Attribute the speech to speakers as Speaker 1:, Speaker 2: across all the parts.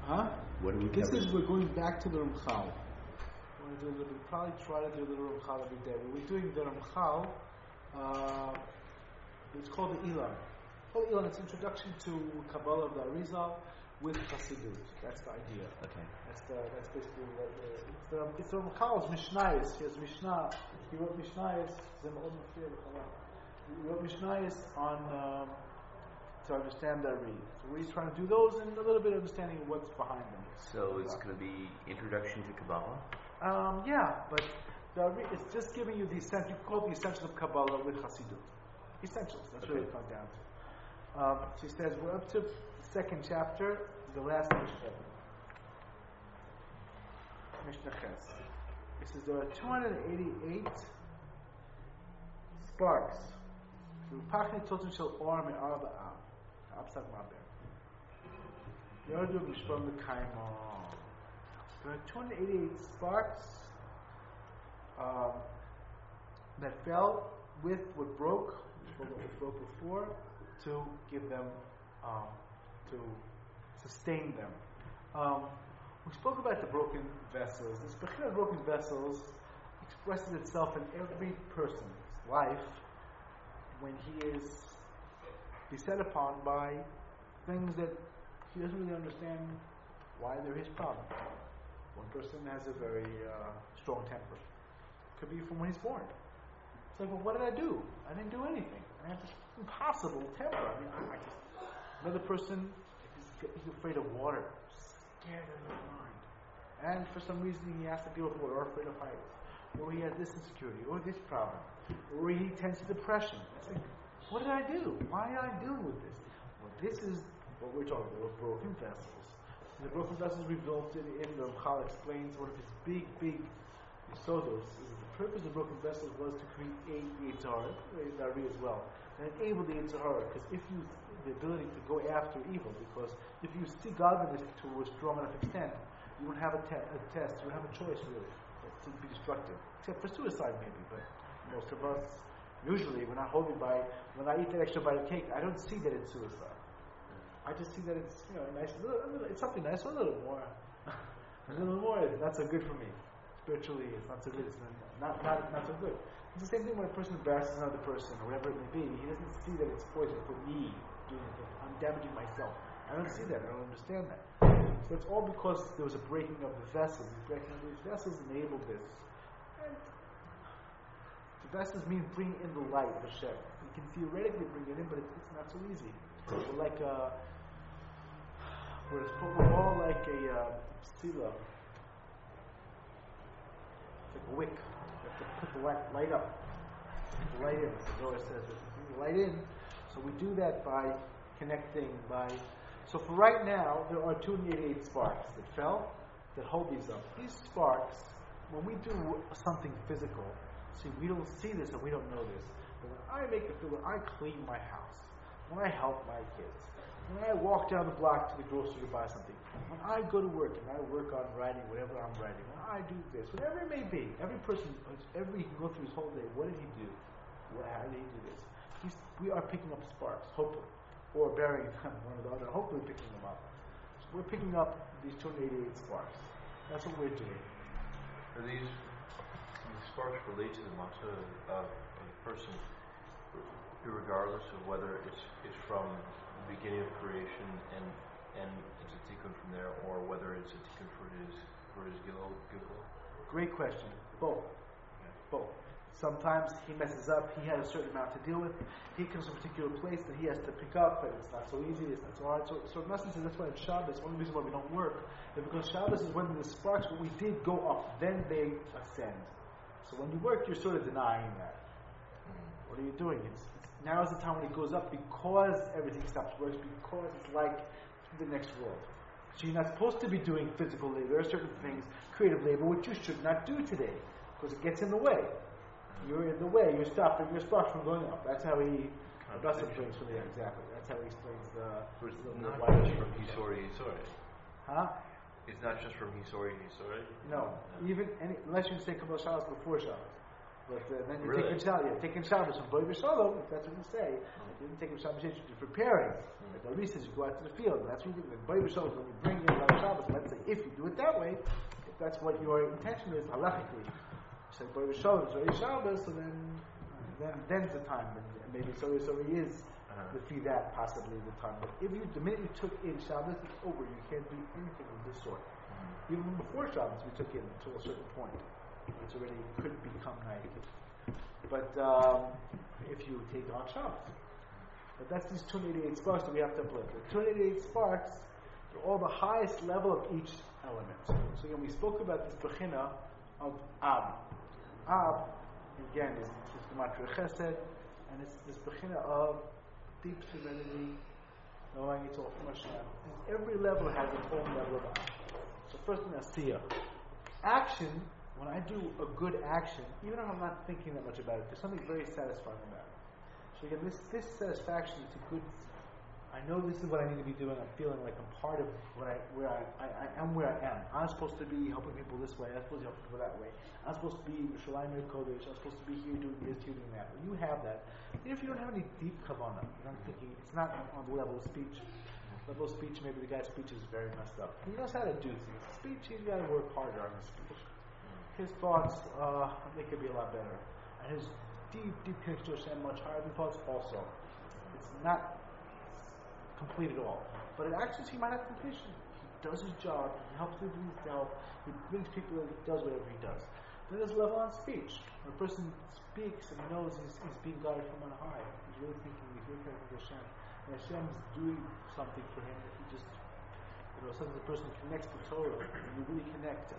Speaker 1: Huh?
Speaker 2: What do we
Speaker 1: This
Speaker 2: cover?
Speaker 1: is, we're going back to the Ramchal. We'll probably try to do a little Ramchal every day. We're doing the Ramchal. It's called the Ilan. Ilan, it's introduction to Kabbalah of the Arizal with Chassidut. That's the idea.
Speaker 2: Okay.
Speaker 1: That's basically it's the Ramchal's Mishnayos. He has Mishnah. He wrote Mishnayos. He wrote Mishnayos on to understand the Ari. So we're trying to do those and a little bit of understanding of what's behind them.
Speaker 2: So it's going to be introduction to Kabbalah?
Speaker 1: Yeah, but it's just giving you the essential. You call it the essentials of Kabbalah with Chassidut. Essentials. That's really what it comes down to. So he says we're up to the second chapter, the last Mishnah. Mishnah Ches. He says there are 288 sparks. Pachni totem shel or me'ar ba'am. Absak ma'ber. Yordu mishpam l'kaimo. There are 288 sparks that fell with what broke, what was broke before, to give them, to sustain them. We spoke about the broken vessels. This Bechira of broken vessels expresses itself in every person's life when he is beset upon by things that he doesn't really understand why they're his problem. One person has a very strong temper. Could be from when he's born. It's like, well, what did I do? I didn't do anything. I have this impossible temper. I mean, I just... Another person, he's afraid of water. Scared of his mind. And for some reason he has to deal with water, or afraid of heights. Or he has this insecurity, or this problem. Or he tends to depression. It's like, what did I do? Why am I dealing with this? Well, this is what we're talking about, broken vessels. And the broken vessels resulted in, the Ramchal explains, one of his big Yisodos is the purpose of broken vessels was to create the Yitzhara, the Ari as well, and enable the Yitzhara, because if you, the ability to go after evil, because if you see godliness to a strong enough extent, you won't have a test, you won't have a choice really, to be destructive. Except for suicide maybe, but most of us, usually, we're not holding by, when I eat that extra bite of cake, I don't see that it's suicide. I just see that it's, nice, it's something nice, a little more. A little more, it's not so good for me. Spiritually, it's not so good, it's not so good. It's the same thing when a person embarrasses another person, or whatever it may be. He doesn't see that it's poison for me doing it. I'm damaging myself. I don't see that, I don't understand that. So it's all because there was a breaking of the vessels. The breaking of these vessels enabled this. And the vessels mean bring in the light of Hashem. You can theoretically bring it in, but it's not so easy. We're like we're all like a psila. It's like a wick. You have to put the light up. Put the light in. The Zohar says, put the light in. So we do that by connecting, so for right now, there are 288 sparks that fell, that hold these up. These sparks, when we do something physical, see, we don't see this and we don't know this, but when I make when I clean my house, when I help my kids, when I walk down the block to the grocery to buy something, when I go to work and I work on writing whatever I'm writing, when I do this, whatever it may be, every person, he can go through his whole day, what did he do? How did he do this? We are picking up sparks, hopefully, or burying them one or the other, hopefully picking them up. So we're picking up these 288 sparks. That's what we're doing.
Speaker 3: Are these sparks relate to the matzah of the person, regardless of whether it's from the beginning of creation and it's a tikkun from there, or whether it's a tikkun for his gilul?
Speaker 1: Great question. Both. Sometimes he messes up, he has a certain amount to deal with, he comes to a particular place that he has to pick up, but it's not so easy, it's not so hard. So in essence, that's why on Shabbos, one of the reasons why we don't work, is because Shabbos is when the sparks, what we did, go up, then they ascend. So when you work, you're sort of denying that. What are you doing? Now is the time when it goes up because everything stops working, because it's like the next world. So you're not supposed to be doing physical labor. There are certain things, creative labor, which you should not do today, because it gets in the way. You're in the way, you're stopping your sparks from going up. That's how he explains from there, exactly. That's how he explains
Speaker 3: it's not just from Hisori.
Speaker 1: Huh?
Speaker 3: It's not just from Hisori.
Speaker 1: No. Even unless you say Kabbalah Shabbos before Shabbos. But then you
Speaker 3: Really?
Speaker 1: taking Shabbos from Boy Shalom, if that's what you say. If you didn't take a Shabbos, you're preparing. Like the Ari says, you go out to the field. That's what you do. When Boy Shalom, when you bring in Shabbos, let's say, if you do it that way, if that's what your intention is, halachically, you say Boy Shalom, so Shabbos, so then's the time. And maybe so he is. Defeat that possibly the time. But if the minute you took in Shabbos, it's over. You can't do anything of this sort. Even before Shabbos, we took in until a certain point. It's already could become night. But if you take on Shabbos, but that's these 288 sparks that we have to apply. The 288 sparks are all the highest level of each element. So again, we spoke about this bechina of Ab. Ab, again, is gematria chesed, and it's this bechina of deep serenity, knowing it's all from Hashem. And every level has its own level of action. So first thing, asiyah. Action, when I do a good action, even if I'm not thinking that much about it, there's something very satisfying about it. So again, this satisfaction is a good, I know this is what I need to be doing, I'm feeling like I'm part of where I am where I am. I'm supposed to be helping people this way, I'm supposed to be helping people that way. I'm supposed to be Yerushalayim Kodesh, I'm supposed to be here doing this, here doing that. When you have that, even if you don't have any deep kavanah, you're not thinking, it's not on the level of speech. Level of speech, maybe the guy's speech is very messed up. He knows how to do things. Speech, he's got to work harder on his speech. His thoughts, they could be a lot better. And his deep connection to Hashem much higher than thoughts also. It's not complete at all. But in actions, he might have completion. He does his job, he helps people he needs to help, he brings people in, he does whatever he does. Then there's a level on speech. When a person speaks and he knows he's being guided from on high. He's really thinking, he's really connected to Hashem. And Hashem's doing something for him that he just, sometimes the person connects to Torah, and you really connect.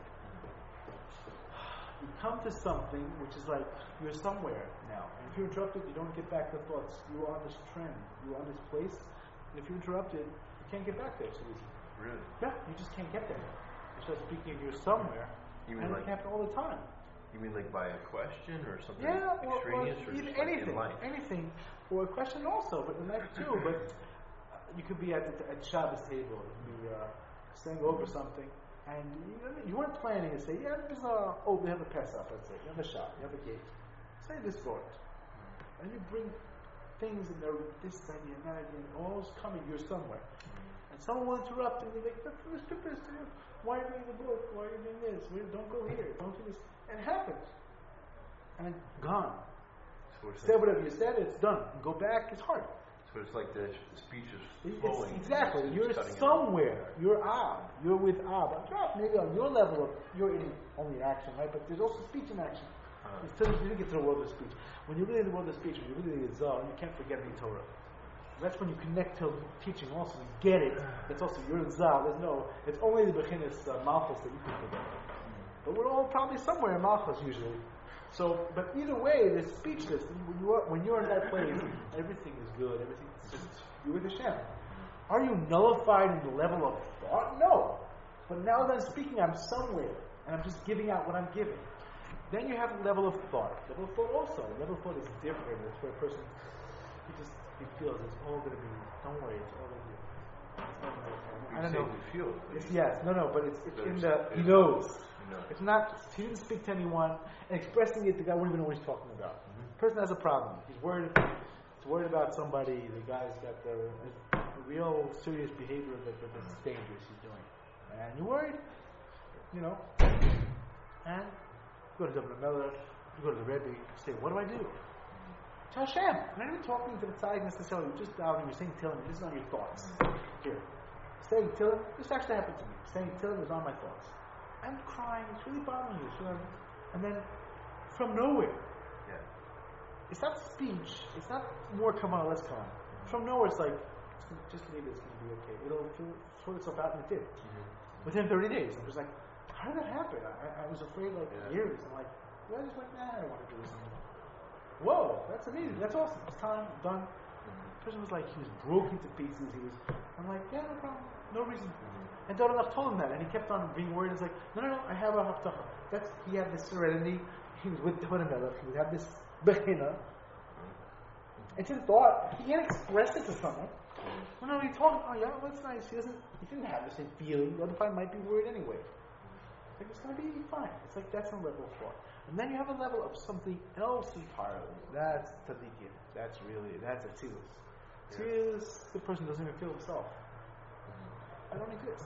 Speaker 1: You come to something which is like, you're somewhere now. And if you're interrupted, you don't get back the thoughts. You are on this trend. You are on this place. And if you're interrupted, you can't get back there so easy.
Speaker 3: Really?
Speaker 1: Yeah, you just can't get there. You start speaking of you're somewhere.
Speaker 3: You
Speaker 1: and
Speaker 3: mean
Speaker 1: it can happen all the time.
Speaker 3: You mean like by a question or something
Speaker 1: or
Speaker 3: extraneous or
Speaker 1: even
Speaker 3: just like
Speaker 1: anything.
Speaker 3: in life?
Speaker 1: Anything. Or a question also, but in life too. But you could be at Shabbos table. You could be staying over something. And you weren't planning to say, we have a Pesach, let's say. You have a shot, you have a gate. Say this for it. And you bring things in there, this idea and that idea, and all's coming, you're somewhere. And someone will interrupt and you're like, why are you reading the book? Why are you doing this? Don't go here, don't do this. And it happens. And it's gone. Say whatever you said, it's done. And go back, it's hard.
Speaker 3: So it's like the speech is flowing.
Speaker 1: Exactly. You're somewhere. You're Ab. You're with Ab. Maybe on your level you're in only action, right? But there's also speech in action. You didn't get to the world of speech. When you're really in the world of speech, when you're really in the Zohar, you can't forget any Torah. That's when you connect to teaching also. You get it. That's also your Zohar. It's only the Bechinas Malchus that you can forget. But we're all probably somewhere in Malchus usually. So, but either way, there's speechless. When you're in that place, everything is good. Everything's just you with Hashem. Are you nullified in the level of thought? No. But now that I'm speaking, I'm somewhere, and I'm just giving out what I'm giving. Then you have a level of thought. Level of thought also. Level of thought is different. It's where a person he feels it's all going to be. Don't worry, it's all going to be. I don't know.
Speaker 3: You feel it.
Speaker 1: But it's in the he knows. It's not, he didn't speak to anyone, and expressing it, the guy wouldn't even know what he's talking about. The person has a problem. He's worried about somebody, the guy's got the real serious behavior that's dangerous he's doing. And you're worried, and you go to David Miller, you go to the Rebbe, you say, what do I do? To Hashem. You're not even talking to the tzaddik necessarily, you're just down and you're saying Tillim, this is on your thoughts. Here. Saying Tillim, this actually happened to me. Saying Tillim is on my thoughts. I'm crying, it's really bothering you. And then, from nowhere, it's not speech, it's not more come on, less come on. From nowhere, it's like, just leave it, it's going to be okay. It'll sort itself out, and it did. Within 30 days. I'm just like, how did that happen? I was afraid years. I'm like, I just went, I don't want to do this anymore. Whoa, that's amazing, that's awesome. It's time, done. The person was like, he was broken to pieces. I'm like, no problem, no reason. And Doronach told him that, and he kept on being worried. He's like, no, I have a haftacha. He had this serenity. He was with Doron Melech. He would have this bechina. It's his thought. He can't express it to someone. He told him, that's nice. He didn't have the same feeling. The other guy might be worried anyway. Like it's going to be fine. It's like that's on level 4. And then you have a level of something else entirely. That's tzaddikim. That's atzilus. Atzilus, the person doesn't even feel himself. I don't exist.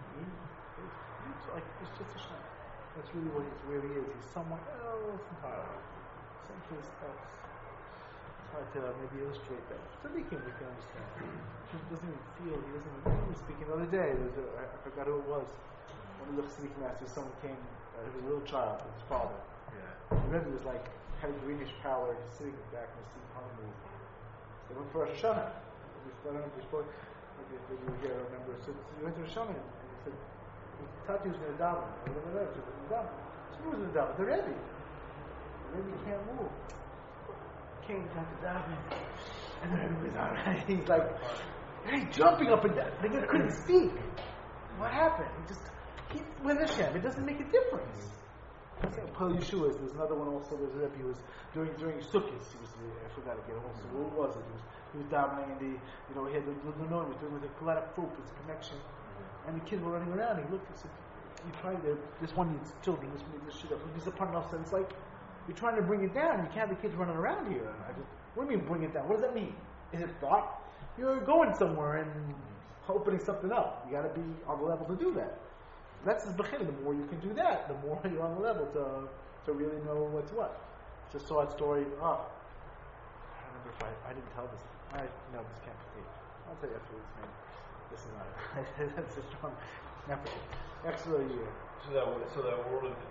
Speaker 1: It's just a shame. That's really where he is. He's someone else entirely. Someplace else. It's hard to maybe illustrate that. Tzaddikim we can understand. He doesn't even feel. He doesn't even. We were speaking the other day. I forgot who it was. One of the Tzaddik masters. Someone came. He was a little child with his father. The Rebbe was like, had a greenish pallor, he's sitting back in the seat, hungry. They went for Rosh Hashanah. I don't know if you spoke, maybe you were here, I remember. So he went to Rosh Hashanah and he said, Tati was going to daven. So who was going to daven? The Rebbe. The Rebbe can't move. Came down to daven. And the Rebbe was alright. He's like, hey, jumping up and down. They couldn't speak. What happened? He's with Hashem. It doesn't make a difference. Pal Yeshua's, there's another one also. There's a Rebbe who was during Sukkot. I forgot again. Also, what was it? He was davening, and he had the note. He was doing with a lot of focus, connection, and the kids were running around. He looked and said, "You try to. This one needs children. This one needs this shit up. He's a partner." And it's like you're trying to bring it down. You can't have the kids running around here. What do you mean bring it down? What does that mean? Is it thought? You're going somewhere and opening something up. You got to be on the level to do that. That's the beginning. The more you can do that, the more you're on the level to really know what's what. Just saw that story. I don't remember if I didn't tell this. No, this can't be. I'll tell you afterwards, man. This is not it. That's a strong empathy. Extra year.
Speaker 3: So that world of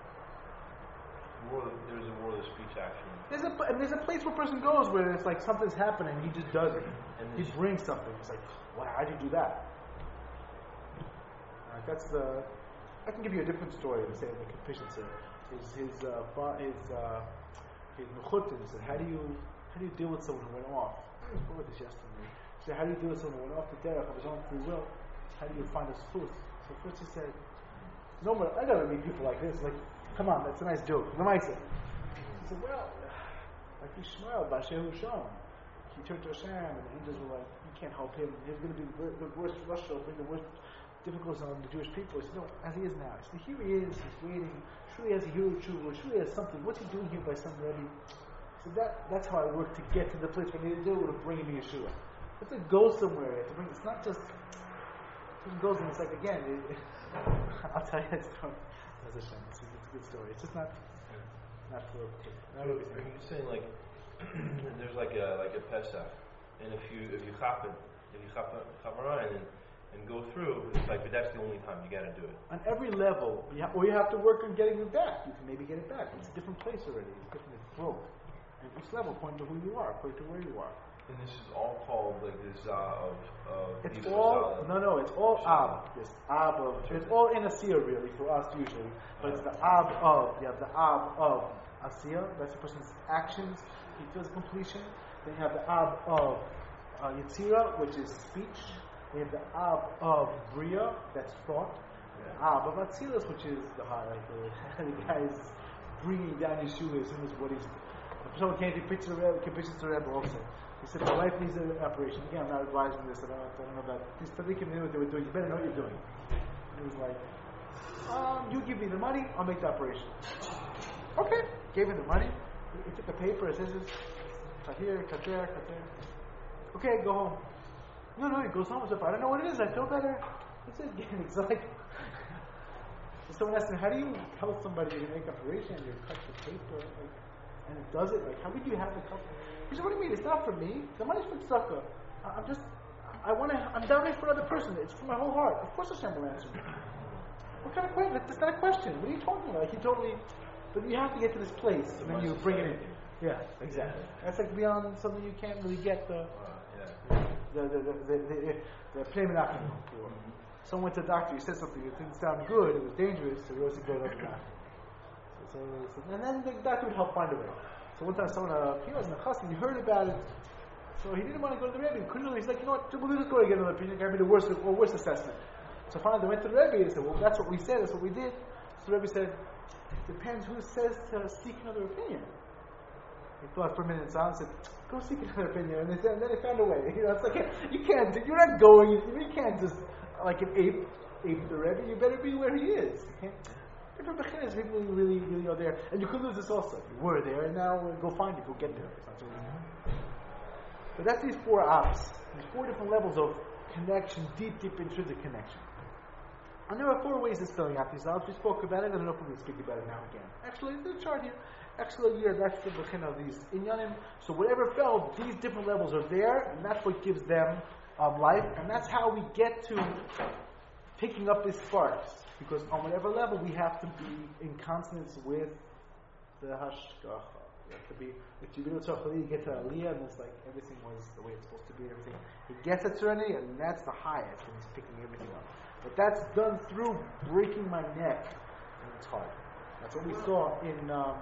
Speaker 3: there's a world of speech action.
Speaker 1: There's a place where a person goes where it's like something's happening, he just does it. And he brings something. It's like, wow, how did you do that? I can give you a different story to say the Kapishitzer. His Mechutin said, how do you deal with someone who went off? I spoke about this yesterday. He said, how do you deal with someone who went off the derech of his own free will? How do you find a schus? So first he said, no more. I gotta meet people like this. Like, come on, that's a nice joke. What am I saying? He said, well, like Yishmael, Bashehu Sham. He turned to Hashem, and the angels were like, you can't help him. He's going to be the worst Russia, bring the worst difficulties on the Jewish people. He said, no, as he is now. He said, here he is, he's waiting. Surely he has a hero tshuva, surely he has something. What's he doing here by some Rebbe? He said, that's how I work to get to the place where I need to do it, to bring me Yeshua. You have to go somewhere. You have to bring, it's not just, it goes and it's like, again, I'll tell you that story. It's a good story. It's just not for
Speaker 3: You're saying like, there's like a Pesach, and if you chap and go through, it's like, but that's the only time you got to do it.
Speaker 1: On every level, you have to work on getting it back. You can maybe get it back. It's a different place already. It's different. It's broke. And each level, according to who you are, according to where you are.
Speaker 3: And this is all called like this of.
Speaker 1: It's all It's all ab. This ab of. It's all in Asiya really for us usually, but it's the ab of. You have the ab of Asiya. That's the person's actions. He feels completion. Then you have the ab of Yetzira, which is speech. We have the ab of Bria, that's thought. The ab of Atzilus, which is the highlight. The guy is bringing down Yeshua as soon as what he's. If someone came to pitch the Rebbe also. He said, my wife needs an operation. Again, I'm not advising this. I don't know about these tzaddikim knew what they were doing. You better know what you're doing. And he was like, you give me the money, I'll make the operation. Okay. Gave him the money. He took the paper, it says, cut here, cut there, cut there. Okay, go home. No, he goes home and says, I don't know what it is, I feel better. He says, it's like, someone asked him, how do you tell somebody you're going to make an operation and you cut the paper? Like, and it does it, like, how would you have the cup? He said, what do you mean? It's not for me. The money's for tzedakah. I'm down here for another person. It's for my whole heart. Of course Hashem will answer me. What kind of question? That's not a question. What are you talking about? Like, he totally, but you have to get to this place, and then you bring it in. Yeah, exactly. That's like beyond something you can't really get the payment after. Someone went to the doctor, he said something, it didn't sound good, it was dangerous, so he always said, go to the doctor. And then the doctor would help find a way. So one time he was in a chassan, he heard about it, so he didn't want to go to the Rebbe. He couldn't. He's like, you know what, we'll just go to get another opinion, maybe the worst assessment. So finally they went to the Rebbe and they said, well, that's what we said, that's what we did. So the Rebbe said, it depends who says to seek another opinion. He thought for a minute in silence and said, go seek another opinion. And then they found a way. It's like, you're not going, you can't just like an ape the Rebbe, you better be where he is. Different bechinas, people really are there. And you could lose this also. You were there, and now go find it, go get there. It's not so easy. But that's these four ops, these four different levels of connection, deep intrinsic connection. And there are four ways of spelling out these ops. We spoke about it, and I don't know if we're going to speak about it now again. Actually, the chart here. Actually, here, that's the bechin of these inyanim. So whatever fell, these different levels are there, and that's what gives them life. And that's how we get to picking up these sparks. Because on whatever level, we have to be in consonance with the hashgacha. You have to be, if you get to Aliyah, and it's like everything was the way it's supposed to be, and everything. He gets at serenity, and that's the highest, and he's picking everything up. But that's done through breaking my neck, and it's hard. That's what we saw in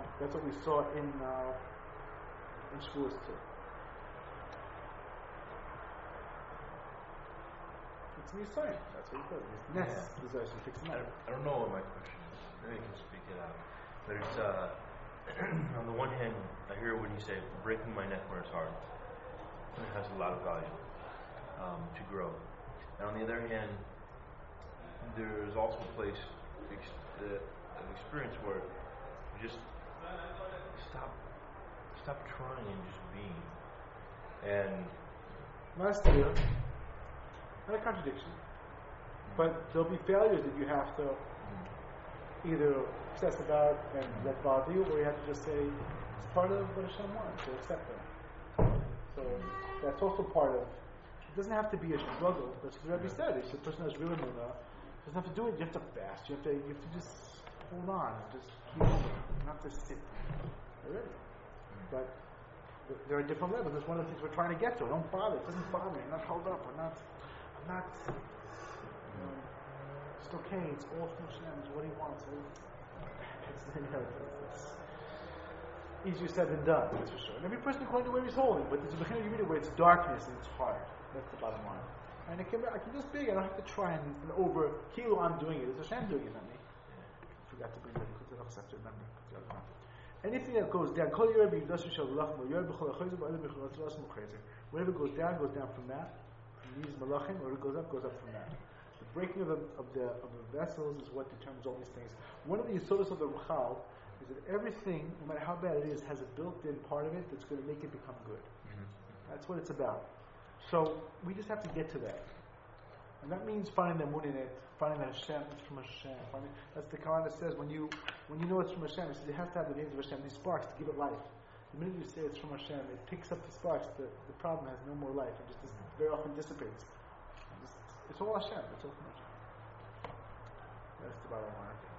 Speaker 1: Shavuos too. It's Nisayon. That's what he does. It's Nes. He picks them up.
Speaker 3: I don't know what my question is. Maybe you can speak it out. But it's on the one hand, I hear when you say breaking my neck where it's hard. It has a lot of value to grow. And on the other hand, there's also a place of experience where you just stop trying and just being. And
Speaker 1: last year, not a contradiction, but there'll be failures that you have to either obsess about and let bother you, or you have to just say it's part of what Hashem wants, so accept it. So that's also part of. It doesn't have to be a struggle. That's what the Rebbe said. If the person has real emunah, doesn't have to do it. You have to fast. You have to just hold on. Just keep moving. Not just sit. Already. But there are different levels. That's one of the things we're trying to get to. Don't bother. It doesn't bother me. I'm not held up. I'm not. It's okay. It's all from Hashem. It's what He wants. It's easier said than done. That's for sure. And every person according to where he's holding. But there's a beginning you read it where it's darkness and it's hard. That's the bottom line. And I can just be. I don't have to try and over. Kilo, I'm doing it. It's Hashem doing it, not me. I forgot to bring that because I don't have to remember. Anything that goes down, whatever goes down from that. From these malachim, or it goes up from that. The breaking of the vessels is what determines all these things. One of the yisodos of the Ruchal is that everything, no matter how bad it is, has a built-in part of it that's going to make it become good. Mm-hmm. That's what it's about. So we just have to get to that. And that means finding the moon in it, finding that Hashem, it's from Hashem. That's the Quran that says when you know it's from Hashem, it says you have to have the names of Hashem, these sparks to give it life. The minute you say it's from Hashem, it picks up the sparks, the problem has no more life. It just very often dissipates. It's all Hashem, it's all from Hashem. That's the bottom line, I think.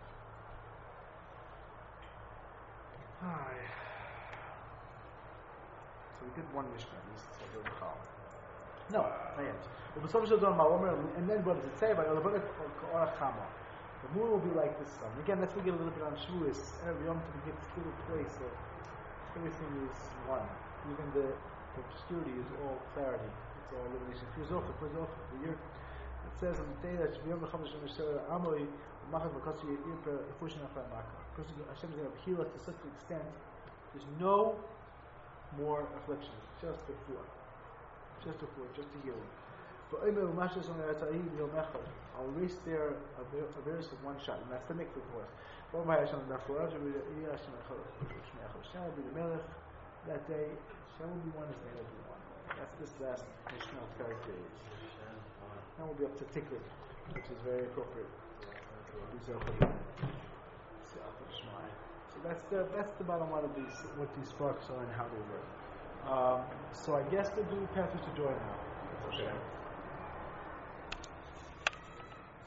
Speaker 1: So we did one Mishnah, at least, so we're no, not yet. And then what does it say about the moon will be like the sun. Again, let's look at a little bit on Shavuos. Every Yom Tov we get this little place of everything is one. Even the obscurity is all clarity. It's all illumination. The year it says on the day that Hashem is going to heal us to such an extent. There's no more affliction. Just before. Just a healing. I'll erase their averse with one shot, and that's the mikvah for us. Hashem will be the melech that day. Hashem will be one, His name will be one. That's this last Mishnah character. Now we'll be up to Tikrit, which is very appropriate. So that's the bottom line of these, what these sparks are and how they work. So I guess to do Pathways to Joy now. Okay.